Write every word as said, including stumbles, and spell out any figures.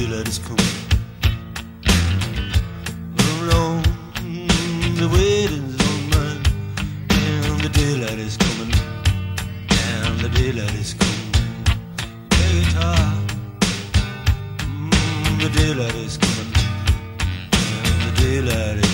daylight is coming. Alone, the waiting's on mine, and the daylight is coming, and the daylight is coming. Hey, guitar, mm, the daylight is coming, and the daylight is